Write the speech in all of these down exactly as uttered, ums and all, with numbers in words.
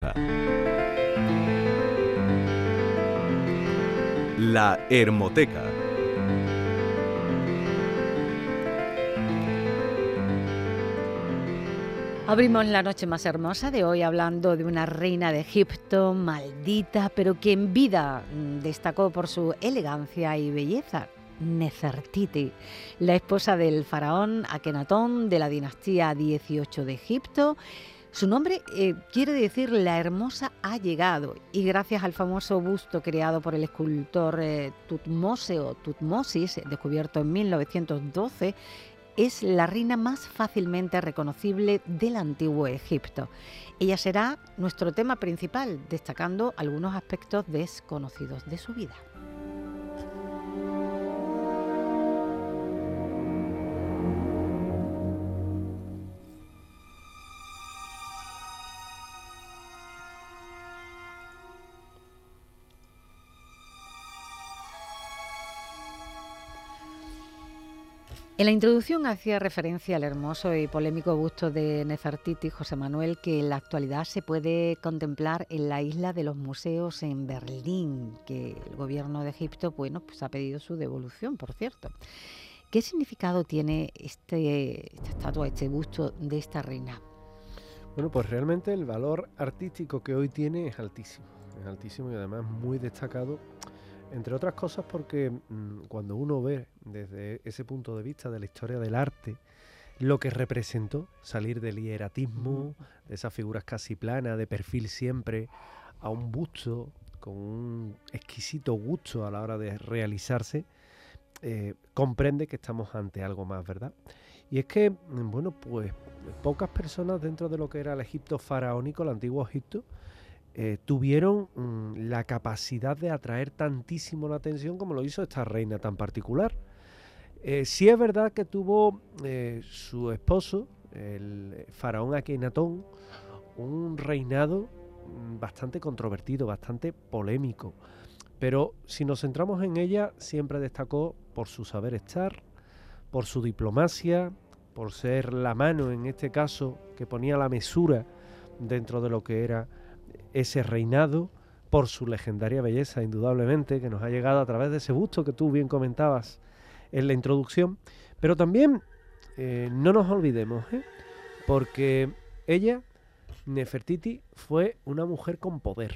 Hermosa. La Hermoteca. Abrimos la noche más hermosa de hoy hablando de una reina de Egipto maldita, pero que en vida destacó por su elegancia y belleza. Nefertiti, la esposa del faraón Akenatón de la dinastía dieciocho de Egipto. Su nombre eh, quiere decir la hermosa ha llegado, y gracias al famoso busto creado por el escultor eh, Tutmose o Tutmosis, descubierto en mil novecientos doce, es la reina más fácilmente reconocible del antiguo Egipto. Ella será nuestro tema principal, destacando algunos aspectos desconocidos de su vida. En la introducción hacía referencia al hermoso y polémico busto de Nefertiti, José Manuel, que en la actualidad se puede contemplar en la isla de los museos en Berlín, que el gobierno de Egipto, bueno, pues ha pedido su devolución, por cierto. ¿Qué significado tiene este, esta estatua, este busto de esta reina? Bueno, pues realmente el valor artístico que hoy tiene es altísimo, es altísimo y además muy destacado. Entre otras cosas porque mmm, cuando uno ve desde ese punto de vista de la historia del arte lo que representó salir del hieratismo, de esas figuras casi planas, de perfil siempre, a un busto con un exquisito gusto a la hora de realizarse, eh, comprende que estamos ante algo más, ¿verdad? Y es que, bueno, pues pocas personas dentro de lo que era el Egipto faraónico, el antiguo Egipto, Eh, tuvieron mmm, la capacidad de atraer tantísimo la atención como lo hizo esta reina tan particular. Eh, sí es verdad que tuvo eh, su esposo, el faraón Akenatón, un reinado mmm, bastante controvertido, bastante polémico, pero si nos centramos en ella, siempre destacó por su saber estar, por su diplomacia, por ser la mano, en este caso, que ponía la mesura dentro de lo que era ese reinado, por su legendaria belleza, indudablemente, que nos ha llegado a través de ese busto que tú bien comentabas en la introducción. Pero también eh, no nos olvidemos, ¿eh? porque ella, Nefertiti, fue una mujer con poder,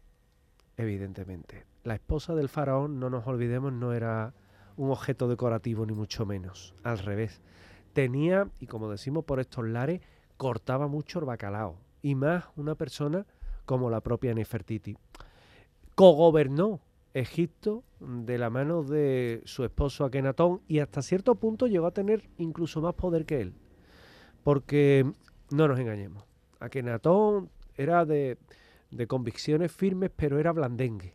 evidentemente. La esposa del faraón, no nos olvidemos, no era un objeto decorativo ni mucho menos, al revés. Tenía, y como decimos por estos lares, cortaba mucho el bacalao, y más una persona como la propia Nefertiti. Cogobernó Egipto de la mano de su esposo Akenatón y hasta cierto punto llegó a tener incluso más poder que él. Porque, no nos engañemos, Akenatón era de, de convicciones firmes, pero era blandengue.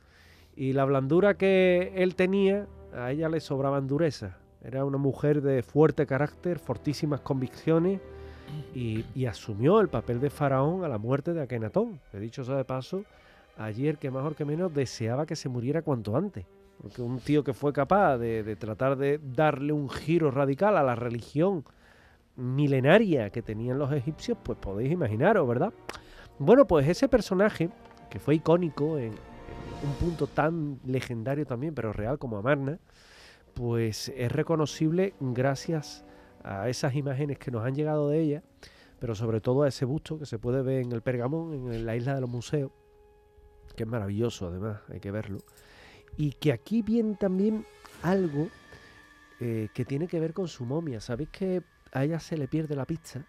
Y la blandura que él tenía, a ella le sobraban dureza. Era una mujer de fuerte carácter, fortísimas convicciones, Y, y asumió el papel de faraón a la muerte de Akenatón. He dicho eso de paso, ayer que más o que menos deseaba que se muriera cuanto antes, porque un tío que fue capaz de, de tratar de darle un giro radical a la religión milenaria que tenían los egipcios, pues podéis imaginaros, ¿verdad? Bueno, pues ese personaje, que fue icónico en, en un punto tan legendario también, pero real como Amarna, pues es reconocible gracias a esas imágenes que nos han llegado de ella, pero sobre todo a ese busto que se puede ver en el Pergamón, en la isla de los museos, que es maravilloso además, hay que verlo, y que aquí viene también algo eh, que tiene que ver con su momia. Sabéis que a ella se le pierde la pista,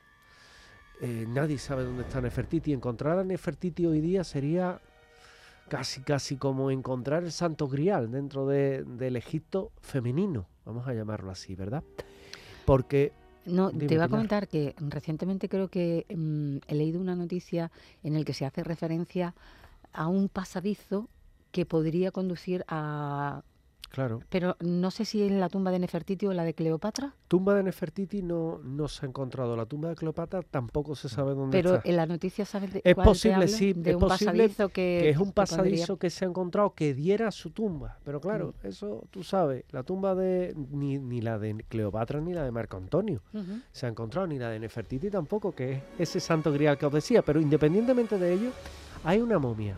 eh, nadie sabe dónde está Nefertiti. Encontrar a Nefertiti hoy día sería casi casi como encontrar el Santo Grial dentro de, del Egipto femenino, vamos a llamarlo así, ¿verdad? Porque no, dime, te iba a Pilar. comentar que recientemente creo que mmm, he leído una noticia en la que se hace referencia a un pasadizo que podría conducir a... Claro. Pero no sé si es la tumba de Nefertiti o la de Cleopatra. Tumba de Nefertiti no, no se ha encontrado. La tumba de Cleopatra tampoco se sabe dónde Pero está. Pero en la noticia sabes de es cuál posible, te hablo? sí, de es un posible pasadizo que, que es un que pasadizo pondría... que se ha encontrado que diera a su tumba. Pero claro, mm. eso tú sabes, la tumba de ni, ni la de Cleopatra ni la de Marco Antonio uh-huh. se ha encontrado, ni la de Nefertiti tampoco, que es ese santo grial que os decía. Pero independientemente de ello, Hay una momia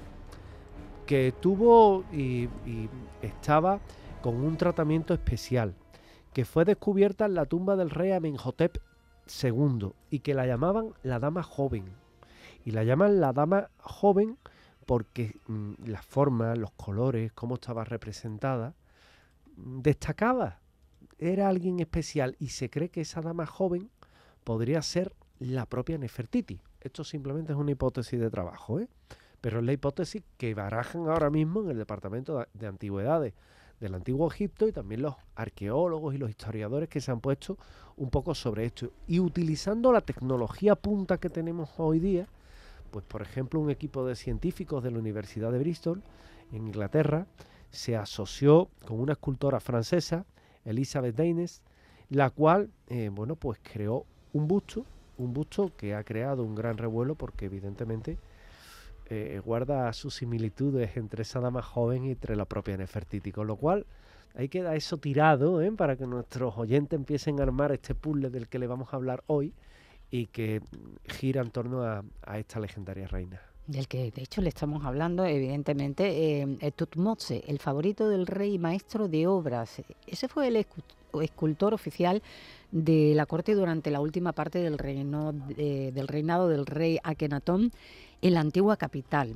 que tuvo y, y estaba con un tratamiento especial, que fue descubierta en la tumba del rey Amenhotep segundo y que la llamaban la dama joven. Y la llaman la dama joven porque mmm, las formas, los colores, cómo estaba representada, mmm, destacaba. Era alguien especial y se cree que esa dama joven podría ser la propia Nefertiti. Esto simplemente es una hipótesis de trabajo, ¿eh? Pero es la hipótesis que barajan ahora mismo en el Departamento de Antigüedades del Antiguo Egipto y también los arqueólogos y los historiadores que se han puesto un poco sobre esto. Y utilizando la tecnología punta que tenemos hoy día, pues por ejemplo un equipo de científicos de la Universidad de Bristol, en Inglaterra, se asoció con una escultora francesa, Elizabeth Daines, la cual, eh, bueno, pues creó un busto, un busto que ha creado un gran revuelo porque evidentemente Eh, guarda sus similitudes entre esa dama joven y entre la propia Nefertiti, con lo cual ahí queda eso tirado, ¿eh? Para que nuestros oyentes empiecen a armar este puzzle del que le vamos a hablar hoy y que gira en torno a, a esta legendaria reina. Del que de hecho le estamos hablando, evidentemente, eh, Tutmose, el favorito del rey y maestro de obras. Ese fue el escultor oficial de la corte durante la última parte del, reino, eh, del reinado del rey Akenatón en la antigua capital.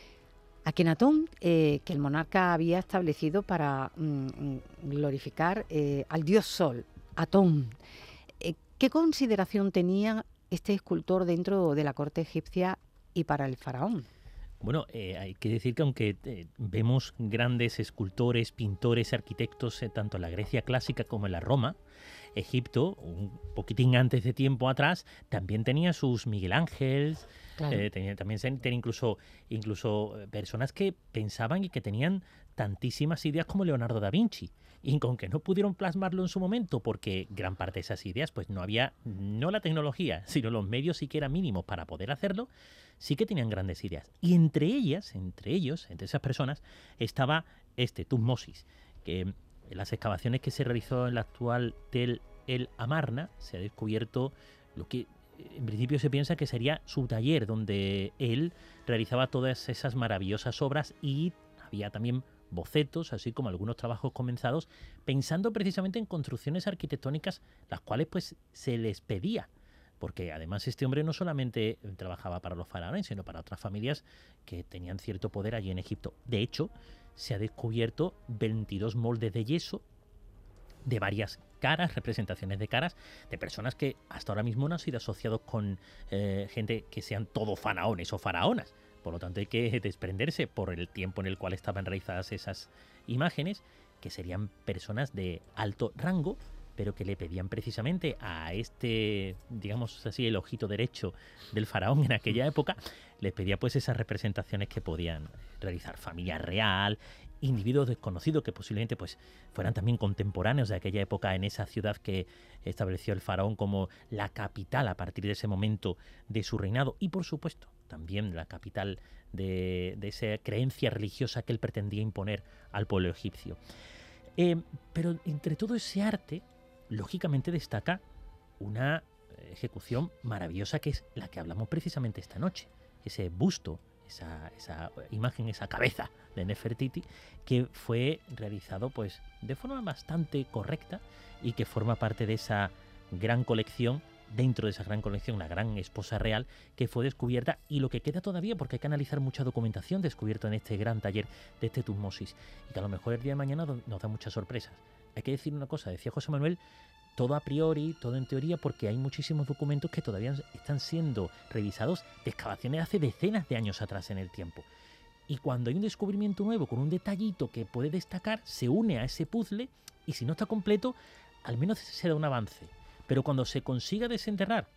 Akenatón, eh, que el monarca había establecido para mm, glorificar eh, al dios Sol, Atón. Eh, ¿Qué consideración tenía este escultor dentro de la corte egipcia y para el faraón? Bueno, eh, hay que decir que aunque eh, vemos grandes escultores, pintores, arquitectos, eh, tanto en la Grecia clásica como en la Roma, Egipto, un poquitín antes de tiempo atrás, también tenía sus Miguel Ángel, claro. eh, tenía, también tenía incluso, incluso personas que pensaban y que tenían tantísimas ideas como Leonardo da Vinci. Y aunque no pudieron plasmarlo en su momento, porque gran parte de esas ideas, pues no había, no la tecnología, sino los medios siquiera mínimos para poder hacerlo, sí que tenían grandes ideas. Y entre ellas, entre ellos, entre esas personas, estaba este Tutmosis, que en las excavaciones que se realizó en la actual Tel el Amarna se ha descubierto lo que en principio se piensa que sería su taller, donde él realizaba todas esas maravillosas obras y había también bocetos, así como algunos trabajos comenzados, pensando precisamente en construcciones arquitectónicas, las cuales pues se les pedía. Porque además este hombre no solamente trabajaba para los faraones, sino para otras familias que tenían cierto poder allí en Egipto. De hecho, se ha descubierto veintidós moldes de yeso de varias caras, representaciones de caras, de personas que hasta ahora mismo no han sido asociados con eh, gente que sean todo faraones o faraonas. Por lo tanto, hay que desprenderse por el tiempo en el cual estaban realizadas esas imágenes, que serían personas de alto rango, pero que le pedían precisamente a este, digamos así, el ojito derecho del faraón en aquella época, les pedía pues esas representaciones que podían realizar. Familia real, individuos desconocidos que posiblemente pues fueran también contemporáneos de aquella época en esa ciudad que estableció el faraón como la capital a partir de ese momento de su reinado, y por supuesto también la capital de, de esa creencia religiosa que él pretendía imponer al pueblo egipcio. Eh, pero entre todo ese arte, lógicamente destaca una ejecución maravillosa que es la que hablamos precisamente esta noche. Ese busto, esa, esa imagen, esa cabeza de Nefertiti, que fue realizado pues de forma bastante correcta y que forma parte de esa gran colección, dentro de esa gran colección, la gran esposa real, que fue descubierta, y lo que queda todavía, porque hay que analizar mucha documentación descubierta en este gran taller de este Tutmosis, y que a lo mejor el día de mañana nos da muchas sorpresas. Hay que decir una cosa, decía José Manuel, todo a priori, todo en teoría, porque hay muchísimos documentos que todavía están siendo revisados de excavaciones hace decenas de años atrás en el tiempo. Y cuando hay un descubrimiento nuevo con un detallito que puede destacar, se une a ese puzzle, y si no está completo, al menos se da un avance. Pero cuando se consiga desenterrar,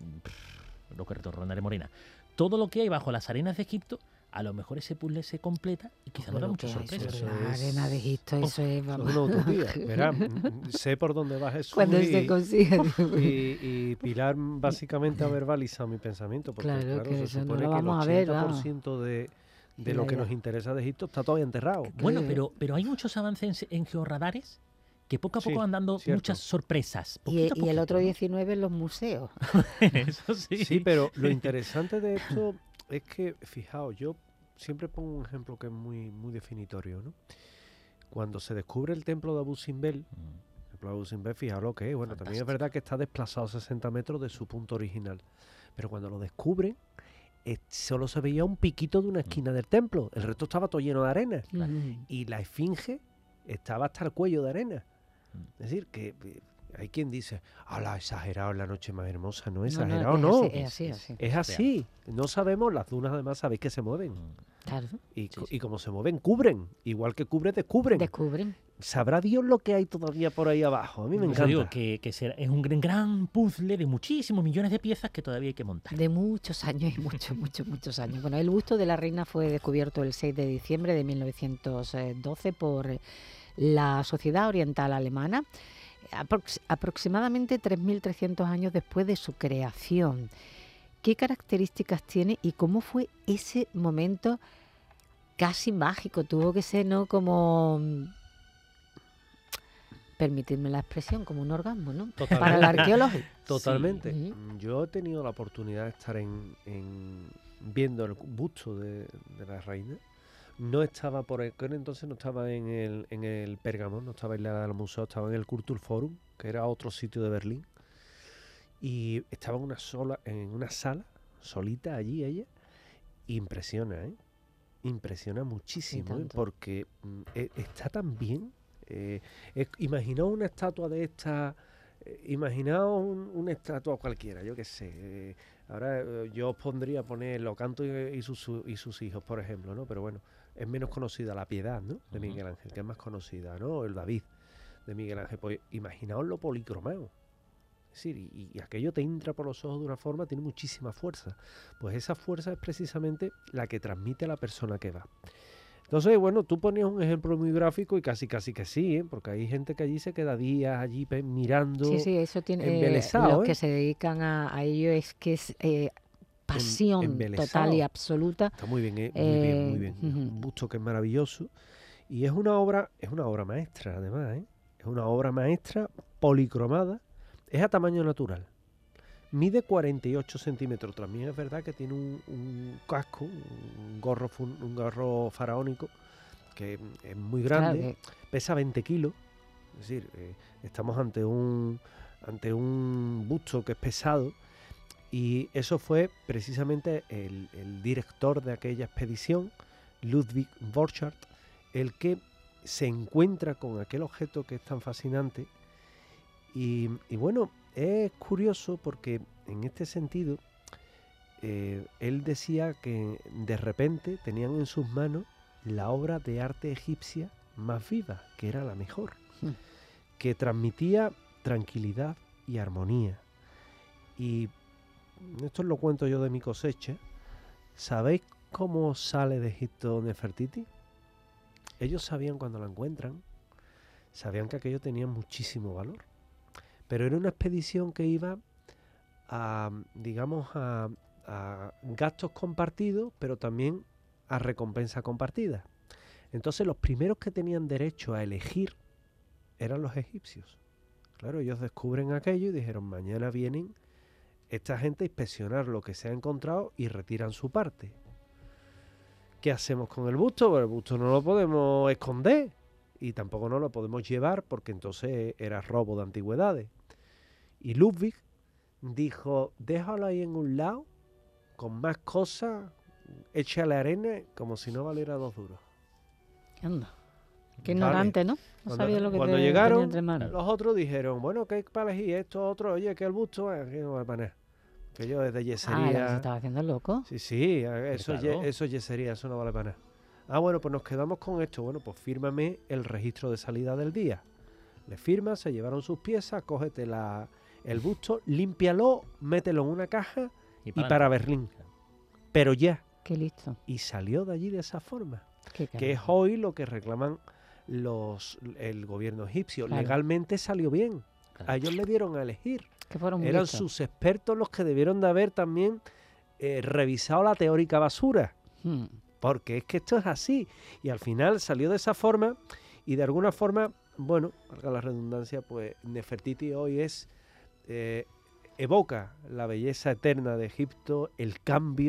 lo que retornaré Morena, todo lo que hay bajo las arenas de Egipto, a lo mejor ese puzzle se completa y quizá nos da muchas sorpresas. Eso es, la arena de Egipto, oh, eso es... Vamos. Es una utopía. Verá, sé por dónde va Jesús. Cuando y, se consiga. Y, y Pilar básicamente ha verbalizado mi pensamiento, porque claro, claro, que se eso supone no lo que el vamos ochenta a por ver, ciento de, de lo que nos interesa de Egipto está todavía enterrado. Bueno, pero, pero hay muchos avances en, en georradares que poco a poco sí, van dando cierto. muchas sorpresas. Y, poquito, y el otro diecinueve en los museos. Eso sí. Sí, pero lo interesante de esto es que, fijaos, yo siempre pongo un ejemplo que es muy, muy definitorio, ¿no? Cuando se descubre el templo de Abu Simbel, Mm. el templo de Abu Simbel, fijaos lo que es, bueno, también es Fantástico. verdad que está desplazado sesenta metros de su punto original, pero cuando lo descubren, eh, solo se veía un piquito de una esquina del templo, el resto estaba todo lleno de arena, Claro. Mm. y la esfinge estaba hasta el cuello de arena. Mm. Es decir, que eh, hay quien dice, ¡hala, exagerado, es la noche más hermosa! No, No, no, exagerado, es no. así, es así, Es- así. Es así. No sabemos, las dunas además sabéis que se mueven. Mm. Claro. Y, Sí, co- sí. y como se mueven, cubren. Igual que cubre, descubren. Descubren. Sabrá Dios lo que hay todavía por ahí abajo. A mí me Por eso encanta. digo que, que será- es un gran, gran puzzle de muchísimos millones de piezas que todavía hay que montar. De muchos años y muchos, muchos, muchos años. Bueno, el busto de la reina fue descubierto el seis de diciembre de mil novecientos doce por eh, la Sociedad Oriental Alemana, aprox- aproximadamente tres mil trescientos años después de su creación. ¿Qué características tiene y cómo fue ese momento casi mágico? Tuvo que ser, ¿no? Como, mm, permitidme la expresión, como un orgasmo, ¿no? Totalmente. Para la arqueología. Totalmente. Sí. Mm, Yo he tenido la oportunidad de estar en, en- viendo el busto de, de la reina. No estaba por aquel entonces, no estaba en el, en el Pérgamo, no estaba en la del museo, estaba en el Kulturforum, que era otro sitio de Berlín. Y estaba en una sola, en una sala, solita allí ella. Impresiona, ¿eh? Impresiona muchísimo, ¿eh? tanto. Porque mm, e- está tan bien. Eh, es- imaginaos una estatua de esta, eh, imaginaos un- una estatua cualquiera, yo qué sé. eh, ahora eh, yo os pondría a poner Locanto y, y sus, su- y sus hijos, por ejemplo, ¿no? Pero bueno, es menos conocida la Piedad, ¿no? De Ujú. Miguel Ángel, que es más conocida, ¿no? El David de Miguel Ángel. Pues imaginaos lo policromado. Es decir, y, y aquello te entra por los ojos de una forma, tiene muchísima fuerza. Pues esa fuerza es precisamente la que transmite a la persona que va. Entonces, bueno, tú ponías un ejemplo muy gráfico y casi casi que sí, ¿eh? Porque hay gente que allí se queda días allí pe- mirando. Sí, sí, eso tiene. eh, embelesado, los ¿eh? que se dedican a, a ello es que es eh, pasión embelesado. total y absoluta. Está muy bien, ¿eh? Muy bien, muy Eh, bien. Es ujú. un busto que es maravilloso. Y es una obra, es una obra maestra, además, ¿eh? Es una obra maestra policromada. Es a tamaño natural. Mide cuarenta y ocho centímetros. También es verdad que tiene un, un casco, un gorro, fun- un gorro faraónico, que es muy Claro grande. que- Pesa veinte kilos. Es decir, eh, estamos ante un, ante un busto que es pesado. Y eso fue precisamente el, el director de aquella expedición, Ludwig Borchardt, el que se encuentra con aquel objeto que es tan fascinante. Y, y bueno, es curioso porque en este sentido, eh, él decía que de repente tenían en sus manos la obra de arte egipcia más viva, que era la mejor, Hmm. que transmitía tranquilidad y armonía. Y esto lo cuento yo de mi cosecha. ¿Sabéis cómo sale de Egipto Nefertiti? Ellos sabían cuando la encuentran, sabían que aquello tenía muchísimo valor. Pero era una expedición que iba a, digamos, a, a gastos compartidos, pero también a recompensa compartida. Entonces los primeros que tenían derecho a elegir eran los egipcios. Claro, ellos descubren aquello y dijeron, mañana vienen esta gente a inspeccionar lo que se ha encontrado y retiran su parte. ¿Qué hacemos con el busto? Pues el busto no lo podemos esconder y tampoco no lo podemos llevar porque entonces era robo de antigüedades. Y Ludwig dijo, déjalo ahí en un lado, con más cosas, échale arena como si no valiera dos duros. Anda. Qué Vale. ignorante, ¿no? No Cuando- sabía lo que cuando te- llegaron, tenía entre manos. Los otros dijeron, bueno, ¿qué para elegir? Esto, otro, oye, que el busto, eh, que no va para nada. Que yo desde Ah, yesería... era que se estaba haciendo loco. Sí, sí, a- eso, es ye- claro. eso es yesería, eso no vale para nada. Ah, bueno, pues nos quedamos con esto. Bueno, pues fírmame el registro de salida del día. Le firmas, se llevaron sus piezas, cógete la, el busto, límpialo, mételo en una caja y pa'lante. para Berlín. Pero ya. Qué listo. Y salió de allí de esa forma. Qué Que es carajo. hoy lo que reclaman los el gobierno egipcio. Claro. Legalmente salió bien. Claro. A ellos le dieron a elegir. Que fueron muy Eran listos. sus expertos los que debieron de haber también eh, revisado la teórica basura. Hmm. Porque es que esto es así. Y al final salió de esa forma y de alguna forma, bueno, valga la redundancia, pues Nefertiti hoy es, eh, evoca la belleza eterna de Egipto, el cambio,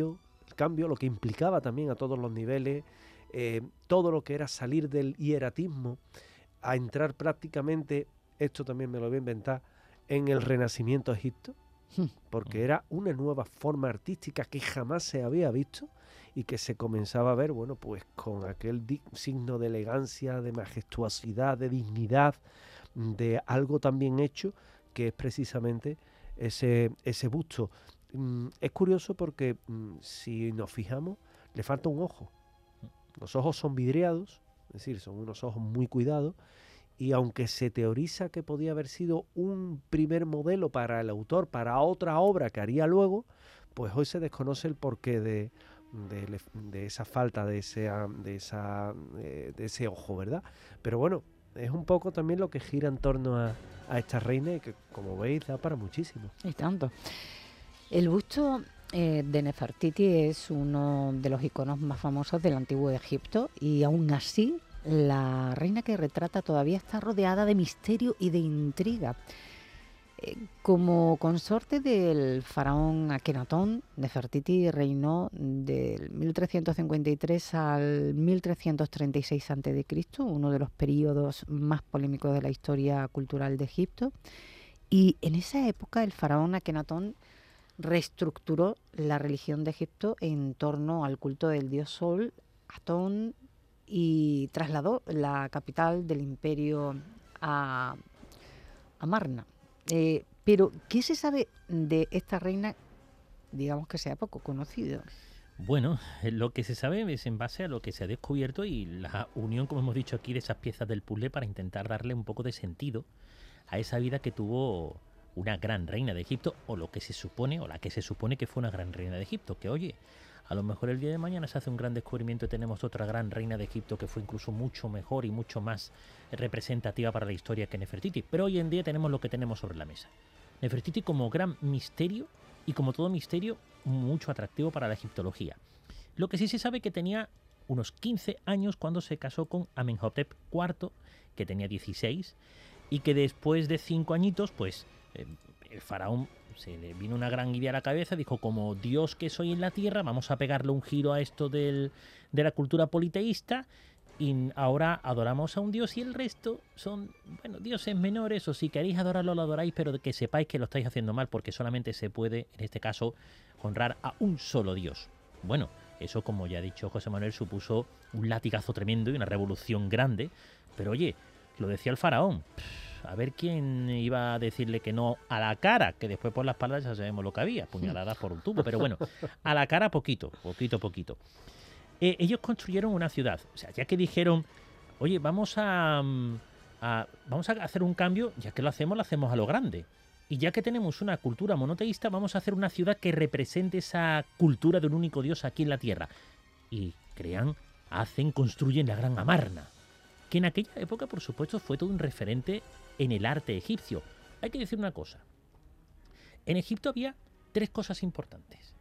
cambio, lo que implicaba también a todos los niveles, eh, todo lo que era salir del hieratismo a entrar prácticamente, esto también me lo voy a inventar, en el Renacimiento de Egipto, porque era una nueva forma artística que jamás se había visto y que se comenzaba a ver, bueno, pues con aquel di- signo de elegancia, de majestuosidad, de dignidad, de algo tan bien hecho, que es precisamente ese, ese busto. Mm, es curioso porque mm, si nos fijamos, le falta un ojo. Los ojos son vidriados, es decir, son unos ojos muy cuidados, y aunque se teoriza que podía haber sido un primer modelo para el autor, para otra obra que haría luego, pues hoy se desconoce el porqué de, de, de esa falta de ese, de, esa, de ese ojo, ¿verdad? Pero bueno, es un poco también lo que gira en torno a, a esta reina y que, como veis, da para muchísimo. Y tanto. El busto eh, de Nefertiti es uno de los iconos más famosos del antiguo Egipto y aún así la reina que retrata todavía está rodeada de misterio y de intriga. Eh, como consorte del faraón Akenatón, Nefertiti reinó del mil trescientos cincuenta y tres al mil trescientos treinta y seis antes de Cristo, uno de los periodos más polémicos de la historia cultural de Egipto. Y en esa época el faraón Akenatón reestructuró la religión de Egipto en torno al culto del dios Sol, Atón, y trasladó la capital del imperio a, a Marna. Eh, pero, ¿qué se sabe de esta reina, digamos que sea poco conocido? Bueno, lo que se sabe es en base a lo que se ha descubierto y la unión, como hemos dicho aquí, de esas piezas del puzzle para intentar darle un poco de sentido a esa vida que tuvo una gran reina de Egipto, o lo que se supone, o la que se supone que fue una gran reina de Egipto, que oye, a lo mejor el día de mañana se hace un gran descubrimiento y tenemos otra gran reina de Egipto que fue incluso mucho mejor y mucho más representativa para la historia que Nefertiti. Pero hoy en día tenemos lo que tenemos sobre la mesa. Nefertiti como gran misterio y como todo misterio mucho atractivo para la egiptología. Lo que sí se sabe que tenía unos quince años cuando se casó con Amenhotep cuarto, que tenía dieciséis, y que después de cinco añitos, pues eh, el faraón se le vino una gran idea a la cabeza, dijo, como Dios que soy en la tierra, vamos a pegarle un giro a esto del, de la cultura politeísta, y ahora adoramos a un dios y el resto son, bueno, dioses menores, o si queréis adorarlo, lo adoráis, pero que sepáis que lo estáis haciendo mal, porque solamente se puede, en este caso, honrar a un solo dios. Bueno, eso, como ya ha dicho José Manuel, supuso un latigazo tremendo y una revolución grande, pero oye, lo decía el faraón, a ver quién iba a decirle que no a la cara, que después por las espaldas ya sabemos lo que había, puñaladas por un tubo, pero bueno, a la cara poquito, poquito, poquito. Eh, ellos construyeron una ciudad, o sea, ya que dijeron, oye, vamos a, a, vamos a hacer un cambio, ya que lo hacemos, lo hacemos a lo grande. Y ya que tenemos una cultura monoteísta, vamos a hacer una ciudad que represente esa cultura de un único dios aquí en la tierra. Y crean, hacen, construyen la Gran Amarna, que en aquella época, por supuesto, fue todo un referente en el arte egipcio. Hay que decir una cosa. En Egipto había tres cosas importantes.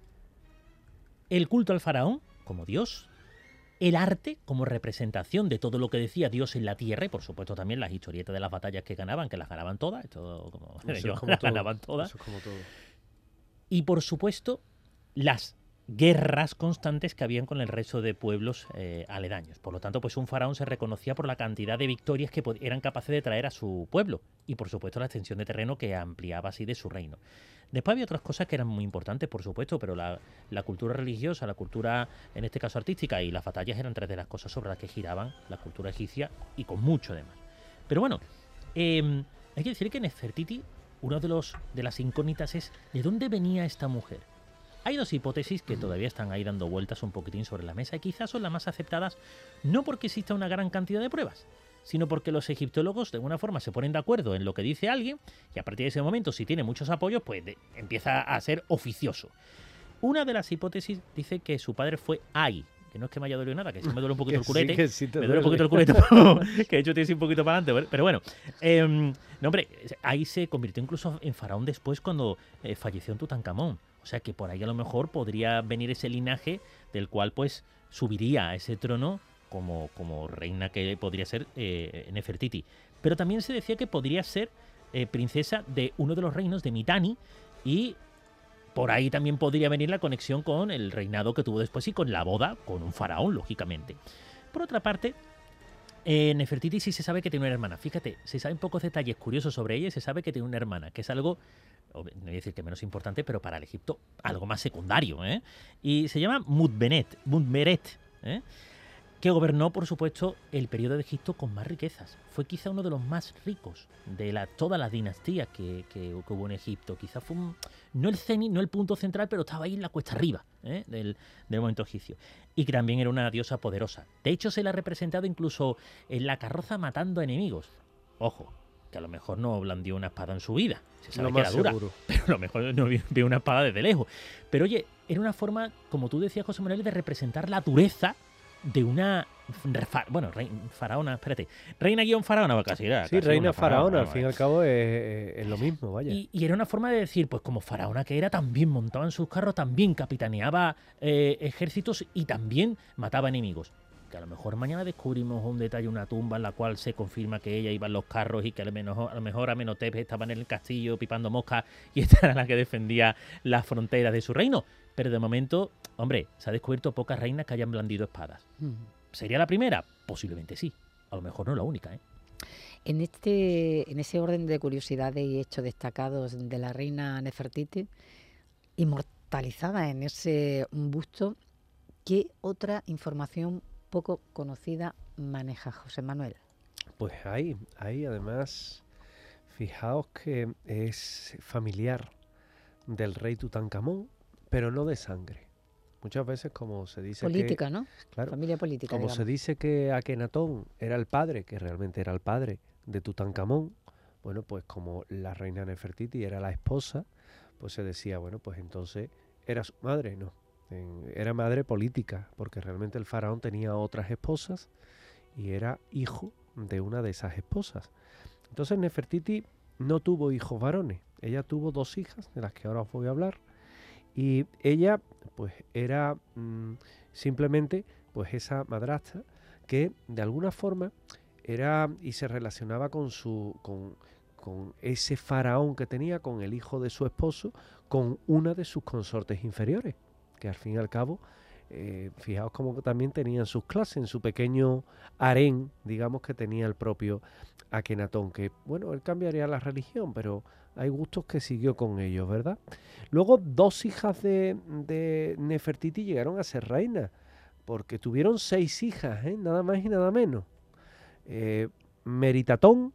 El culto al faraón como dios, el arte como representación de todo lo que decía Dios en la tierra, y por supuesto también las historietas de las batallas que ganaban, que las ganaban todas, esto como, ellos como las todo, ganaban todas. Eso es como todo. Y por supuesto las guerras constantes que habían con el resto de pueblos eh, aledaños. Por lo tanto, pues un faraón se reconocía por la cantidad de victorias que eran capaces de traer a su pueblo y por supuesto la extensión de terreno que ampliaba así de su reino. Después había otras cosas que eran muy importantes, por supuesto, pero la, la cultura religiosa, la cultura, en este caso artística, y las batallas eran tres de las cosas sobre las que giraban la cultura egipcia y con mucho demás. Pero bueno, eh, hay que decir que Nefertiti, uno de los de las incógnitas es ¿de dónde venía esta mujer? Hay dos hipótesis que todavía están ahí dando vueltas un poquitín sobre la mesa y quizás son las más aceptadas, no porque exista una gran cantidad de pruebas, sino porque los egiptólogos de alguna forma se ponen de acuerdo en lo que dice alguien y a partir de ese momento, si tiene muchos apoyos, pues de, empieza a ser oficioso. Una de las hipótesis dice que su padre fue Ay, que no es que me haya dolido nada, que sí me duele un poquito el culete, que sí, que sí me duele un poquito el culete, que de hecho tiene un poquito para adelante, pero bueno, eh, no hombre, Ay se convirtió incluso en faraón después cuando eh, falleció en Tutankamón. O sea que por ahí a lo mejor podría venir ese linaje del cual pues subiría a ese trono como, como reina que podría ser eh, Nefertiti. Pero también se decía que podría ser eh, princesa de uno de los reinos de Mitanni y por ahí también podría venir la conexión con el reinado que tuvo después y con la boda con un faraón, lógicamente. Por otra parte, eh, Nefertiti sí se sabe que tiene una hermana. Fíjate, se saben pocos detalles curiosos sobre ella y se sabe que tiene una hermana, que es algo, no voy a decir que menos importante, pero para el Egipto algo más secundario, ¿eh? Y se llama Mutbenet, Mutmeret, ¿eh? que gobernó, por supuesto, el periodo de Egipto con más riquezas. Fue quizá uno de los más ricos de la, todas las dinastías que, que, que hubo en Egipto. Quizá fue un, no el cenit, no el punto central, pero estaba ahí en la cuesta arriba, ¿eh? del, del momento egipcio. Y que también era una diosa poderosa. De hecho, se la ha representado incluso en la carroza matando enemigos. Ojo, que a lo mejor no blandió una espada en su vida. Se sabe Lo que más era dura, seguro. pero a lo mejor no vio vio una espada desde lejos. Pero oye, era una forma, como tú decías, José Manuel, de representar la dureza de una, fa- bueno, rey, faraona, espérate, reina guión faraona, casi era. Sí, casi reina una faraona, al ¿no? fin y al cabo es, es lo mismo, vaya. Y, y era una forma de decir, pues como faraona que era, también montaba en sus carros, también capitaneaba eh, ejércitos y también mataba enemigos. Que a lo mejor mañana descubrimos un detalle, una tumba en la cual se confirma que ella iba en los carros y que a lo mejor, a lo mejor Amenhotep estaba en el castillo pipando moscas y esta era la que defendía las fronteras de su reino. Pero de momento, hombre, se ha descubierto pocas reinas que hayan blandido espadas. Mm. ¿Sería la primera? Posiblemente sí. A lo mejor no la única, ¿eh? En este, en ese orden de curiosidades y hechos destacados de la reina Nefertiti, inmortalizada en ese busto, ¿qué otra información poco conocida maneja José Manuel? Pues ahí, ahí además, fijaos que es familiar del rey Tutankamón, pero no de sangre. Muchas veces, como se dice Política, que, ¿no? claro, Familia política, como digamos. se dice que Akenatón era el padre, que realmente era el padre de Tutankamón, bueno, pues como la reina Nefertiti era la esposa, pues se decía, bueno, pues entonces era su madre, no, en- era madre política, porque realmente el faraón tenía otras esposas y era hijo de una de esas esposas. Entonces Nefertiti no tuvo hijos varones, ella tuvo dos hijas, de las que ahora os voy a hablar, y ella pues era mm, simplemente pues esa madrastra que de alguna forma era y se relacionaba con su con, con ese faraón que tenía, con el hijo de su esposo, con una de sus consortes inferiores, que al fin y al cabo, eh, fijaos como también tenían sus clases en su pequeño harén, digamos, que tenía el propio Akenatón, que bueno, él cambiaría la religión, pero hay gustos que siguió con ellos, ¿verdad? Luego, dos hijas de, de Nefertiti llegaron a ser reinas, porque tuvieron seis hijas, ¿eh? Nada más y nada menos. Eh, Meritatón,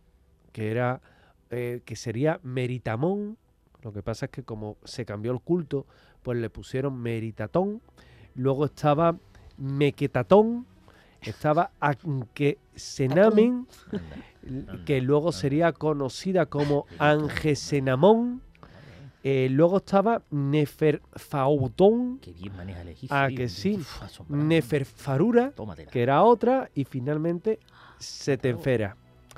que era eh, que sería Meritamón, lo que pasa es que como se cambió el culto, pues le pusieron Meritatón. Luego estaba Mequetatón, estaba Anquesenamen, Anda, que luego anda. sería conocida como Angesenamón. Eh, luego estaba Neferfautón, Qué bien maneja el egipcio. Ah, tío. que sí. Uf, asombrante. Neferfarura, Tómatela. que era otra, y finalmente Setenfera.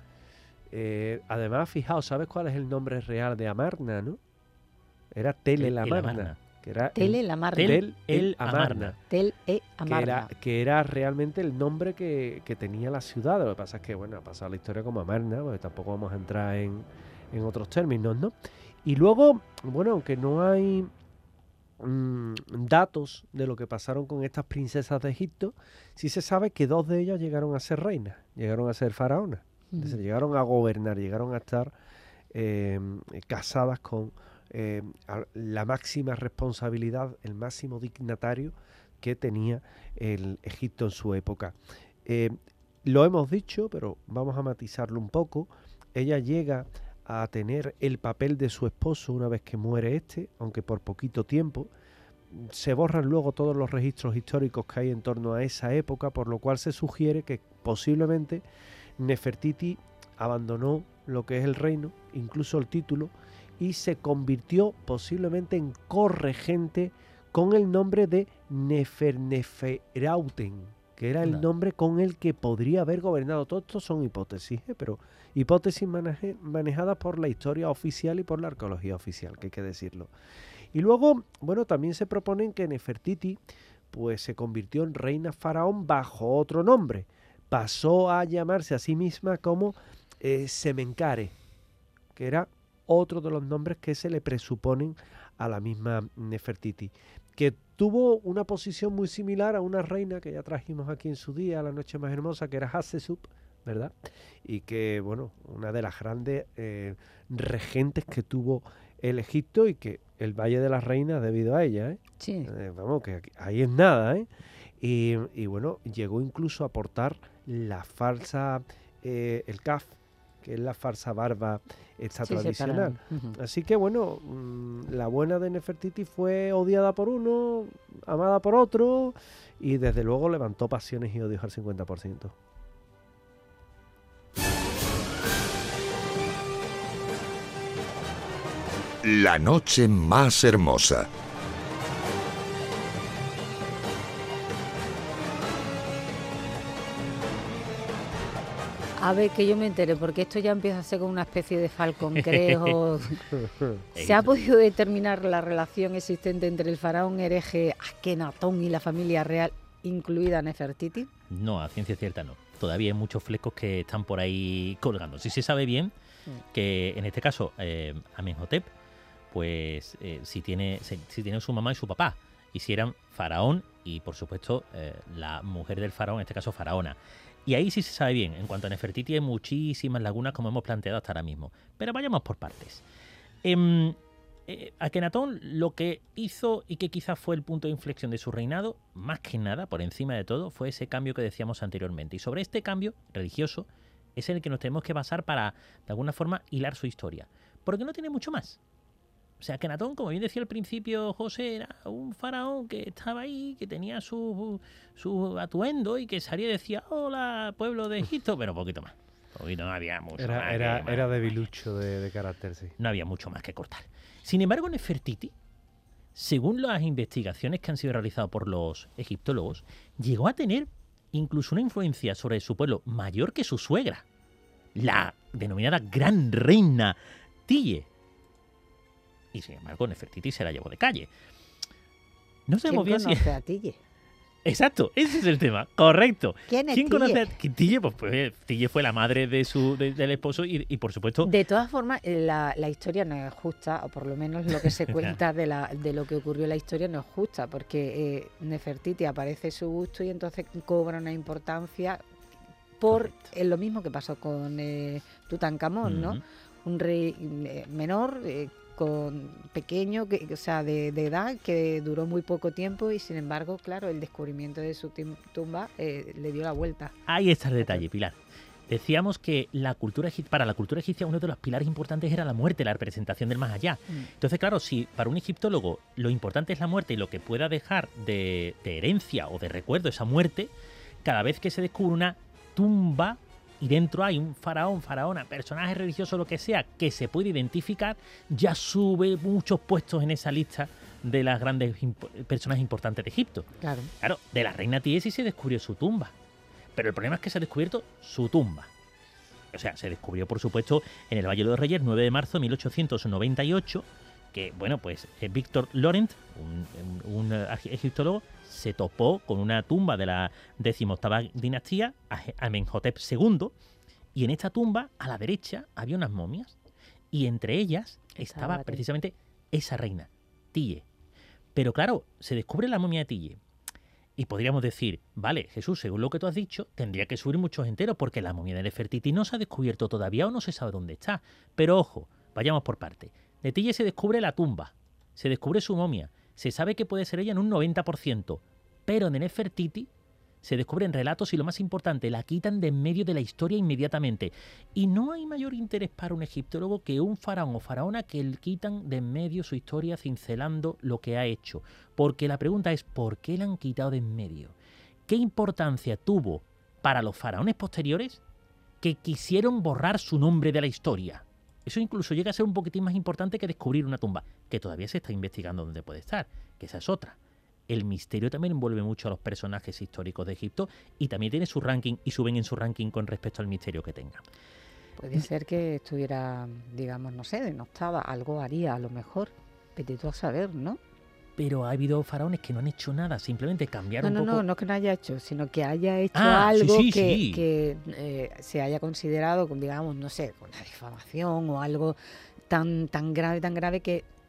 Eh, además, fijaos, ¿sabes cuál es el nombre real de Amarna, no? Era Tele El- la el Amarna, Amarna. que era Tele el, la Marna. Tel- Tel el el Amarna, Amarna. Tel e que era, Amarna. que era realmente el nombre que, que tenía la ciudad. Lo que pasa es que, bueno, ha pasado la historia como Amarna, porque tampoco vamos a entrar en, en otros términos, ¿no? Y luego, bueno, aunque no hay mm, datos de lo que pasaron con estas princesas de Egipto, sí se sabe que dos de ellas llegaron a ser reinas, llegaron a ser faraonas, es decir, Mm. llegaron a gobernar, llegaron a estar eh, casadas con eh, a- la máxima responsabilidad, el máximo dignatario que tenía el Egipto en su época. Eh, lo hemos dicho, pero vamos a matizarlo un poco. Ella llega a tener el papel de su esposo una vez que muere este, aunque por poquito tiempo. Se borran luego todos los registros históricos que hay en torno a esa época, por lo cual se sugiere que posiblemente Nefertiti abandonó lo que es el reino, incluso el título, y se convirtió posiblemente en corregente con el nombre de Neferneferauten, que era el Anda. nombre con el que podría haber gobernado. Todo esto son hipótesis, ¿eh? Pero hipótesis maneje- manejadas por la historia oficial y por la arqueología oficial, que hay que decirlo. Y luego, bueno, también se proponen que Nefertiti pues se convirtió en reina faraón bajo otro nombre. Pasó a llamarse a sí misma como eh, Semenkare, que era otro de los nombres que se le presuponen a la misma Nefertiti, que tuvo una posición muy similar a una reina que ya trajimos aquí en su día, La noche más hermosa, que era Hatshepsut, ¿verdad? Y que, bueno, una de las grandes eh, regentes que tuvo el Egipto, y que el Valle de las Reinas debido a ella, ¿eh? Sí. Eh, vamos, que aquí, ahí es nada, ¿eh? Y, y bueno, llegó incluso a portar la falsa, eh, el caf, que es la falsa barba esta Sí, tradicional. separado. Ujú. Así que bueno, mmm, la buena de Nefertiti fue odiada por uno, amada por otro, y desde luego levantó pasiones y odios al cincuenta por ciento. La noche más hermosa. A ver, que yo me entere, porque esto ya empieza a ser como una especie de falconcrejo. ¿Se ha podido determinar la relación existente entre el faraón hereje Akenatón y la familia real, incluida Nefertiti? No, a ciencia cierta no. Todavía hay muchos flecos que están por ahí colgando. Sí se sabe bien que en este caso eh, Amenhotep, pues eh, si tiene si, si tiene su mamá y su papá, y si eran faraón y por supuesto eh, la mujer del faraón, en este caso faraona. Y ahí sí se sabe bien. En cuanto a Nefertiti hay muchísimas lagunas como hemos planteado hasta ahora mismo. Pero vayamos por partes. Eh, eh, Akenatón lo que hizo y que quizás fue el punto de inflexión de su reinado, más que nada, por encima de todo, fue ese cambio que decíamos anteriormente. Y sobre este cambio religioso es en el que nos tenemos que basar para, de alguna forma, hilar su historia. Porque no tiene mucho más. O sea, Akenatón, como bien decía al principio José, era un faraón que estaba ahí, que tenía su, su atuendo y que salía y decía, hola, pueblo de Egipto, pero poquito más. Poquito no había mucho Era, más. era, que, era más, debilucho de, de carácter, sí. No había mucho más que cortar. Sin embargo, Nefertiti, según las investigaciones que han sido realizadas por los egiptólogos, llegó a tener incluso una influencia sobre su pueblo mayor que su suegra, la denominada Gran Reina Tiye. Y sin embargo, Nefertiti se la llevó de calle. No sabemos bien si... ¿Quién conoce a Tiye? Exacto, ese es el tema, correcto. ¿Quién es ¿Quién Tiye? conoce a Tiye? Pues, pues Tiye fue la madre de su, de, del esposo y, y por supuesto... De todas formas, la, la historia no es justa, o por lo menos lo que se cuenta de, la, de lo que ocurrió en la historia no es justa, porque eh, Nefertiti aparece su busto y entonces cobra una importancia por eh, lo mismo que pasó con eh, Tutankamón, ¿no? Uh-huh. Un rey eh, menor... Eh, con pequeño, que, o sea, de, de edad, que duró muy poco tiempo y sin embargo, claro, el descubrimiento de su tumba eh, le dio la vuelta. Ahí está el detalle, Pilar. Decíamos que la cultura para la cultura egipcia uno de los pilares importantes era la muerte, la representación del más allá. Mm. Entonces, claro, si para un egiptólogo lo importante es la muerte y lo que pueda dejar de, de herencia o de recuerdo esa muerte, cada vez que se descubre una tumba y dentro hay un faraón, faraona, personaje religioso, lo que sea, que se puede identificar, ya sube muchos puestos en esa lista de las grandes imp personajes importantes de Egipto. Claro. Claro, de la reina Tiye sí se descubrió su tumba, pero el problema es que se ha descubierto su tumba. O sea, se descubrió, por supuesto, en el Valle de los Reyes, nueve de marzo de mil ochocientos noventa y ocho, que, bueno, pues eh, Víctor Laurent, un, un, un egiptólogo, se topó con una tumba de la decimoctava dinastía, Amenhotep segundo, y en esta tumba, a la derecha, había unas momias, y entre ellas estaba, estaba precisamente esa reina, Tiye. Pero claro, se descubre la momia de Tiye, y podríamos decir, vale, Jesús, según lo que tú has dicho, tendría que subir muchos enteros, porque la momia de Nefertiti no se ha descubierto todavía o no se sabe dónde está. Pero ojo, vayamos por parte. De Tiye se descubre la tumba, se descubre su momia, se sabe que puede ser ella en un noventa por ciento, pero de Nefertiti se descubren relatos y lo más importante, la quitan de en medio de la historia inmediatamente. Y no hay mayor interés para un egiptólogo que un faraón o faraona que le quitan de en medio su historia cincelando lo que ha hecho. Porque la pregunta es, ¿por qué la han quitado de en medio? ¿Qué importancia tuvo para los faraones posteriores que quisieron borrar su nombre de la historia? Eso incluso llega a ser un poquitín más importante que descubrir una tumba, que todavía se está investigando dónde puede estar, que esa es otra. El misterio también envuelve mucho a los personajes históricos de Egipto y también tiene su ranking y suben en su ranking con respecto al misterio que tengan. Puede ser que estuviera, digamos, no sé, denostada, algo haría a lo mejor, vete tú a saber, ¿no? Pero ha habido faraones que no han hecho nada, simplemente cambiaron no, no, un poco... No, no, no que no haya hecho, sino que haya hecho ah, algo sí, sí, que, sí. que eh, se haya considerado, digamos, no sé, una difamación o algo tan, tan grave, tan grave que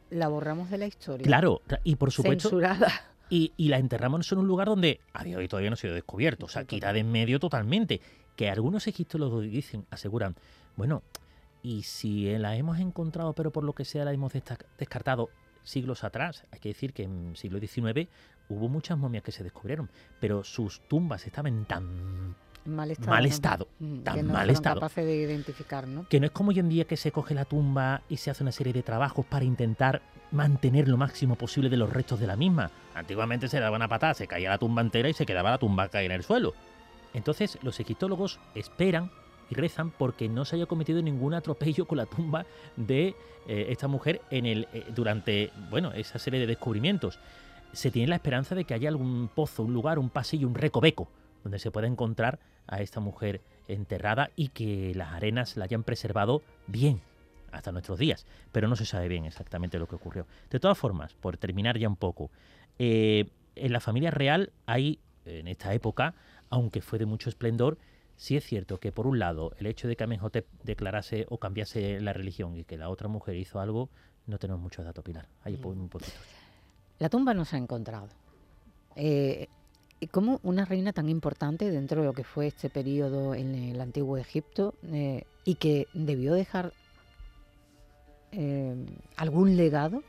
la borramos de la historia. Claro, y por supuesto... Censurada. Y, y la enterramos en un lugar donde a día de hoy todavía no ha sido descubierto, o sea, quita de en medio totalmente. Que algunos egiptólogos dicen, aseguran, bueno, y si la hemos encontrado, pero por lo que sea la hemos desta- descartado siglos atrás, hay que decir que en el siglo diecinueve hubo muchas momias que se descubrieron, pero sus tumbas estaban en tan Mal estado. mal ¿no? estado, Mm, tan que no mal fueron estado, capaces de identificar, ¿no? que no es como hoy en día que se coge la tumba y se hace una serie de trabajos para intentar mantener lo máximo posible de los restos de la misma. Antiguamente se daba una patada, se caía la tumba entera y se quedaba la tumba caída en el suelo. Entonces los egiptólogos esperan y rezan porque no se haya cometido ningún atropello con la tumba de eh, esta mujer en el eh, durante bueno esa serie de descubrimientos. Se tiene la esperanza de que haya algún pozo, un lugar, un pasillo, un recoveco donde se pueda encontrar a esta mujer enterrada y que las arenas la hayan preservado bien hasta nuestros días, pero no se sabe bien exactamente lo que ocurrió. De todas formas, por terminar ya un poco, eh, en la familia real hay, en esta época, aunque fue de mucho esplendor, sí es cierto que por un lado el hecho de que Amenhotep declarase o cambiase la religión y que la otra mujer hizo algo, no tenemos muchos datos, Pilar, hay mm. muy poquitos. La tumba no se ha encontrado. Eh, ¿Cómo una reina tan importante dentro de lo que fue este periodo en el antiguo Egipto eh, y que debió dejar eh, algún legado?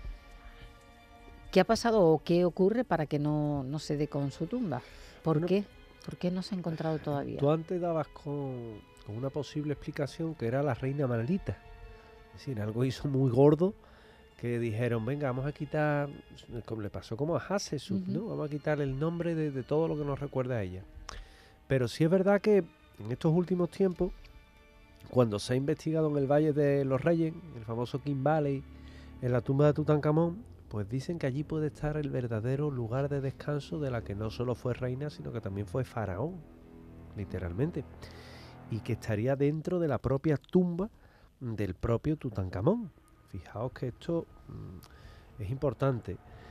¿Qué ha pasado o qué ocurre para que no, no se dé con su tumba? ¿Por bueno, qué? ¿Por qué no se ha encontrado todavía? Tú antes dabas con, con una posible explicación que era la reina maldita. Es decir, algo hizo muy gordo que dijeron, venga, vamos a quitar, como le pasó como a Hatshepsut, uh-huh. ¿no? Vamos a quitar el nombre de, de todo lo que nos recuerda a ella. Pero sí es verdad que en estos últimos tiempos, cuando se ha investigado en el Valle de los Reyes, el famoso King Valley, en la tumba de Tutankamón, pues dicen que allí puede estar el verdadero lugar de descanso de la que no solo fue reina, sino que también fue faraón, literalmente. Y que estaría dentro de la propia tumba del propio Tutankamón. Fijaos que esto mmm, es importante.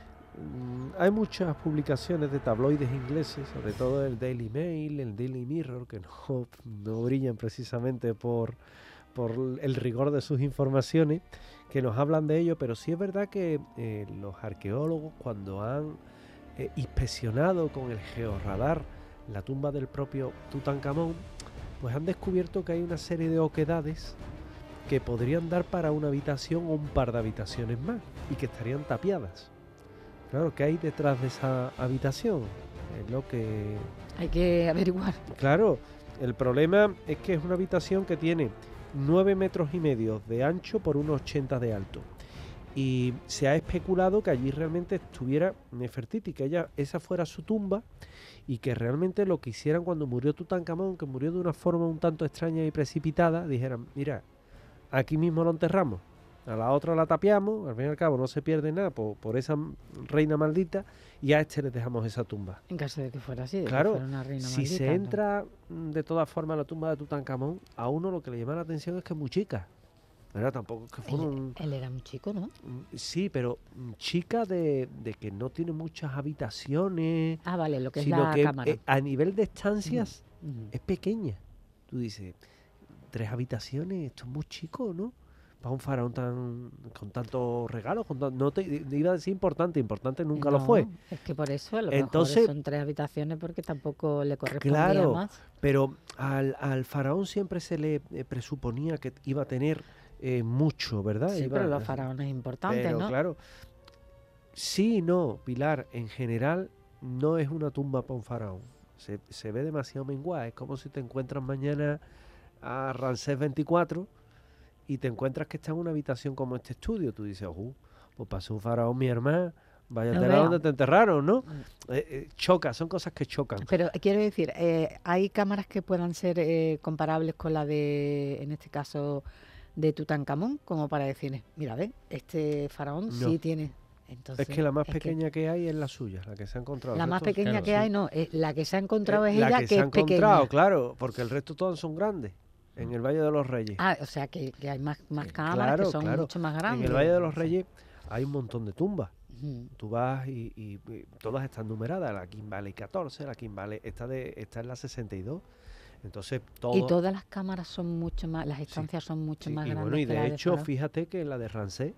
Mm, hay muchas publicaciones de tabloides ingleses, sobre todo el Daily Mail, el Daily Mirror, que no, no brillan precisamente por, por el rigor de sus informaciones, que nos hablan de ello, pero sí es verdad que eh, los arqueólogos, cuando han eh, inspeccionado con el georradar la tumba del propio Tutankamón, pues han descubierto que hay una serie de oquedades que podrían dar para una habitación o un par de habitaciones más y que estarían tapiadas. Claro, ¿qué hay detrás de esa habitación? Es lo que... hay que averiguar. Claro, el problema es que es una habitación que tiene nueve metros y medio de ancho por unos ochenta de alto. Y se ha especulado que allí realmente estuviera Nefertiti, que ella, esa fuera su tumba y que realmente lo que hicieran cuando murió Tutankamón, que murió de una forma un tanto extraña y precipitada, dijeran, mira, aquí mismo lo enterramos, a la otra la tapiamos, al fin y al cabo no se pierde nada por, por esa reina maldita y a este le dejamos esa tumba. En caso de que fuera así, de claro, que fuera una reina si maldita, se ¿no? entra de todas formas a la tumba de Tutankamón, a uno lo que le llama la atención es que es muy chica. ¿Verdad? Tampoco es que fuera él, un... él era un chico, ¿no? Sí, pero chica de, de que no tiene muchas habitaciones. Ah, vale, lo que es sino la que cámara. eh, a nivel de estancias uh -huh. es pequeña. Tú dices, tres habitaciones, esto es muy chico, ¿no? Para un faraón tan con tantos regalos, con tan, no te iba a decir importante, importante nunca no, lo fue. Es que por eso a lo Entonces, mejor son tres habitaciones porque tampoco le correspondía claro, más. Pero al, al faraón siempre se le eh, presuponía que iba a tener eh, mucho, ¿verdad? Sí, iba, pero los faraones importantes, pero, ¿no? Claro, sí y no, Pilar, en general no es una tumba para un faraón. Se, se ve demasiado menguada. Es como si te encuentras mañana a Ramsés veinticuatro y te encuentras que está en una habitación como este estudio. Tú dices, uh, pues pasó un faraón, mi hermana, vaya a enterrar donde te enterraron, ¿no? Eh, eh, choca, son cosas que chocan. Pero quiero decir, eh, ¿hay cámaras que puedan ser eh, comparables con la de, en este caso, de Tutankamón? Como para decir, mira, ve, este faraón no. sí tiene... Entonces, es que la más pequeña que... que hay es la suya, la que se ha encontrado. La más pequeña claro, que sí. hay, no, es la que se ha encontrado eh, es ella, la que, que se es ha encontrado, pequeña. Claro, porque el resto todos son grandes. En el Valle de los Reyes. Ah, o sea que, que hay más, más cámaras claro, que son claro. mucho más grandes. En el Valle de los Reyes hay un montón de tumbas. Uh-huh. Tú vas y, y, y todas están numeradas. La King Valley catorce, la King Valley, esta, de, esta es la sesenta y dos. Entonces, todo... Y todas las cámaras son mucho más, las estancias sí, son mucho sí, más y grandes. Bueno, y que de la hecho, de fíjate que la de Ramsés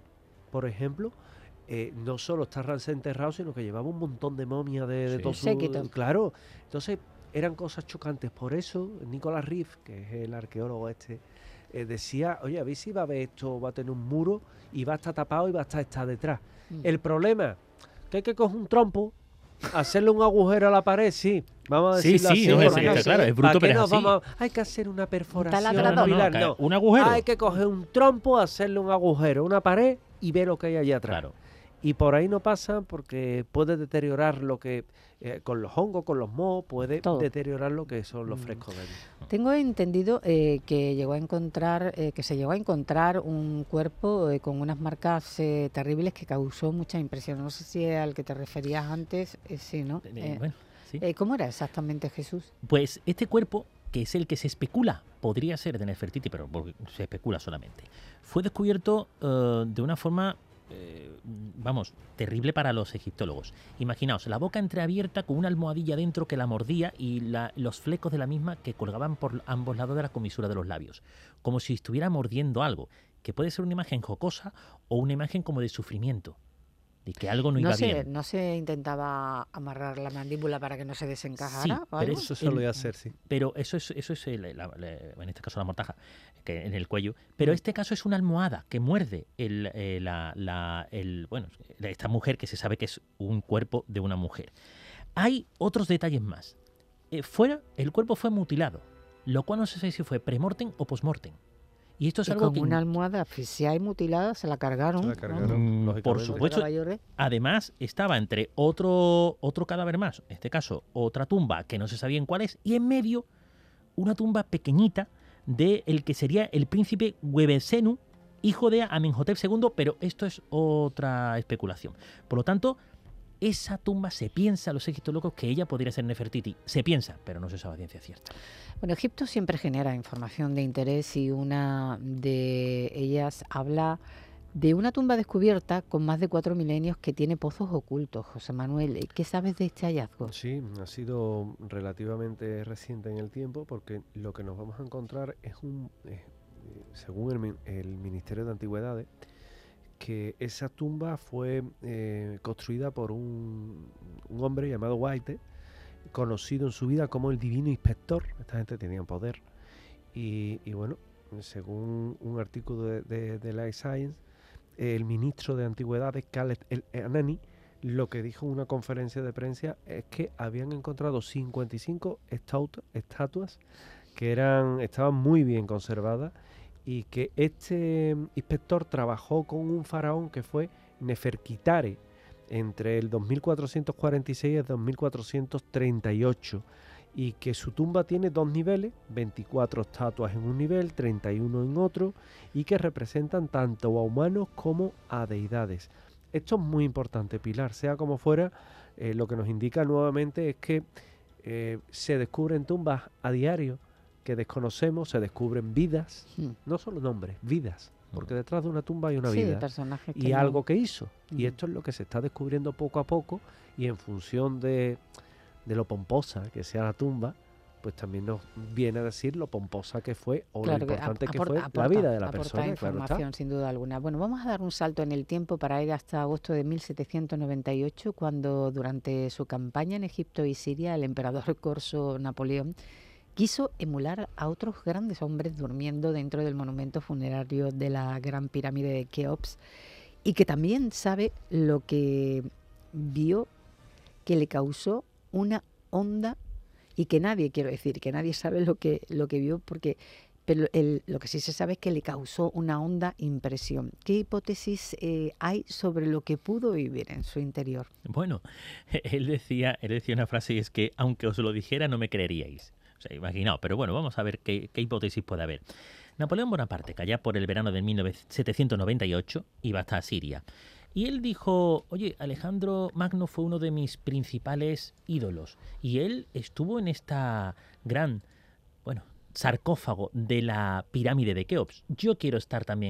por ejemplo, eh, no solo está Ramsés enterrado, sino que llevaba un montón de momias de, de Sí. todo su... Séquito. Claro, entonces eran cosas chocantes. Por eso, Nicholas Reeve, que es el arqueólogo este, eh, decía, oye, a ver si va a ver esto, va a tener un muro y va a estar tapado y va a estar, estar detrás. Mm. El problema, que hay que coger un trompo, hacerle un agujero a la pared, sí, vamos a Sí, decirlo sí, así. no, es, porque bueno, está sí. claro, es ¿para bruto, qué pero es nos así. vamos a- Hay que hacer una perforación, taladrador. un No, no, no, pilar, ca- no. un agujero. Hay que coger un trompo, hacerle un agujero, una pared y ver lo que hay allá atrás. Claro. Y por ahí no pasa porque puede deteriorar lo que, eh, con los hongos, con los mohos, puede Todo. deteriorar lo que son los Mm. frescos de allí. Tengo entendido eh, que llegó a encontrar, eh, que se llegó a encontrar un cuerpo eh, con unas marcas eh, terribles que causó mucha impresión. No sé si al que te referías antes, eh, sí, ¿no? Eh, Eh, bueno, sí. eh, ¿Cómo era exactamente, Jesús? Pues este cuerpo, que es el que se especula, podría ser de Nefertiti, pero porque se especula solamente, fue descubierto eh, de una forma, eh, vamos, terrible para los egiptólogos. Imaginaos, la boca entreabierta con una almohadilla dentro que la mordía y la- los flecos de la misma que colgaban por ambos lados de la comisura de los labios, como si estuviera mordiendo algo, que puede ser una imagen jocosa o una imagen como de sufrimiento, de que algo no, No iba se, bien. no se intentaba amarrar la mandíbula para que no se desencajara Sí, o pero algo. es- Eso se lo el- voy a hacer, sí. Pero eso es, eso es el- la- la- en este caso la mortaja, que en el cuello. Pero Mm. este caso es una almohada que muerde el, eh, la, la- el- bueno, esta mujer que se sabe que es un cuerpo de una mujer. Hay otros detalles más. Eh, fuera, el cuerpo fue mutilado, lo cual no se sabe si fue premortem o postmortem. Y esto es Y algo con que, una almohada asfixiada y mutilada se la cargaron. Se la ¿no? cargaron, Mm, por lógicamente. supuesto. Caballo Rey. además estaba entre otro, otro cadáver más, en este caso otra tumba que no se sabía en cuál es, y en medio una tumba pequeñita de el que sería el príncipe Webesenu, hijo de Amenhotep segundo, pero esto es otra especulación. Por lo tanto, esa tumba se piensa, los egiptólogos, que ella podría ser Nefertiti. Se piensa, pero no se sabe a ciencia cierta. Bueno, Egipto siempre genera información de interés y una de ellas habla de una tumba descubierta con más de cuatro milenios que tiene pozos ocultos. José Manuel, ¿qué sabes de este hallazgo? Sí, ha sido relativamente reciente en el tiempo porque lo que nos vamos a encontrar es un, eh, según el, min- el Ministerio de Antigüedades, que esa tumba fue eh, construida por un, un hombre llamado White, conocido en su vida como el Divino Inspector. Esta gente tenía poder. Y, y bueno, según un artículo de, de, de Life Science, el ministro de Antigüedades, Khaled El Anani, lo que dijo en una conferencia de prensa es que habían encontrado cincuenta y cinco estatu- estatuas que eran, estaban muy bien conservadas y que este inspector trabajó con un faraón que fue Neferkitare entre el dos mil cuatrocientos cuarenta y seis y el dos mil cuatrocientos treinta y ocho, y que su tumba tiene dos niveles, veinticuatro estatuas en un nivel, treinta y uno en otro, y que representan tanto a humanos como a deidades. Esto es muy importante, Pilar, sea como fuera, eh, lo que nos indica nuevamente es que eh, se descubren tumbas a diario que desconocemos, se descubren vidas, Hmm. no solo nombres, vidas, porque detrás de una tumba hay una Sí, de vida personajes que y no- algo que hizo. Y Ujú. esto es lo que se está descubriendo poco a poco, y en función de, de lo pomposa que sea la tumba, pues también nos viene a decir lo pomposa que fue o Claro lo que importante ap- que aporta- fue la aporta- vida de la aporta persona, claro está. información, sin duda alguna. Bueno, vamos a dar un salto en el tiempo para ir hasta agosto de mil setecientos noventa y ocho, cuando durante su campaña en Egipto y Siria, el emperador corso Napoleón quiso emular a otros grandes hombres durmiendo dentro del monumento funerario de la Gran Pirámide de Keops, y que también sabe lo que vio, que le causó una onda, y que nadie, quiero decir, que nadie sabe lo que, lo que vio, porque pero el- lo que sí se sabe es que le causó una honda impresión. ¿Qué hipótesis eh, hay sobre lo que pudo vivir en su interior? Bueno, él decía, él decía una frase y es que aunque os lo dijera no me creeríais. O sea, imaginaos, pero bueno, vamos a ver qué, qué hipótesis puede haber. Napoleón Bonaparte, que allá por el verano de mil setecientos noventa y ocho iba hasta Siria. Y él dijo, oye, Alejandro Magno fue uno de mis principales ídolos. Y él estuvo en esta gran, bueno, sarcófago de la pirámide de Keops. Yo quiero estar también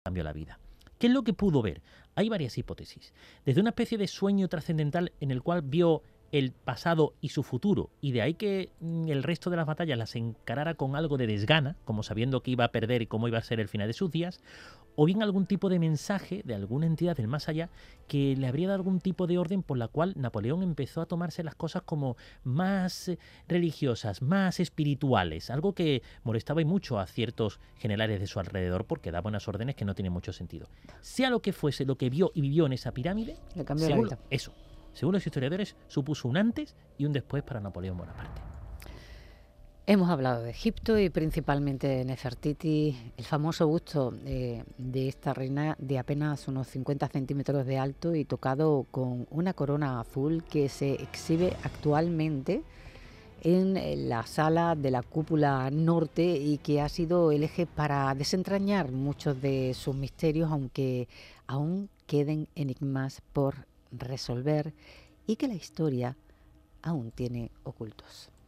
cambió la vida. ¿Qué es lo que pudo ver? Hay varias hipótesis. Desde una especie de sueño trascendental en el cual vio el pasado y su futuro, y de ahí que el resto de las batallas las encarara con algo de desgana, como sabiendo que iba a perder y cómo iba a ser el final de sus días, o bien algún tipo de mensaje de alguna entidad del más allá que le habría dado algún tipo de orden por la cual Napoleón empezó a tomarse las cosas como más religiosas, más espirituales, algo que molestaba y mucho a ciertos generales de su alrededor porque daba unas órdenes que no tienen mucho sentido. Sea lo que fuese lo que vio y vivió en esa pirámide, Le cambió la según, vida. eso, según los historiadores, supuso un antes y un después para Napoleón Bonaparte. Hemos hablado de Egipto y principalmente de Nefertiti, el famoso busto eh, de esta reina de apenas unos cincuenta centímetros de alto y tocado con una corona azul que se exhibe actualmente en la sala de la cúpula norte y que ha sido el eje para desentrañar muchos de sus misterios, aunque aún queden enigmas por resolver y que la historia aún tiene ocultos.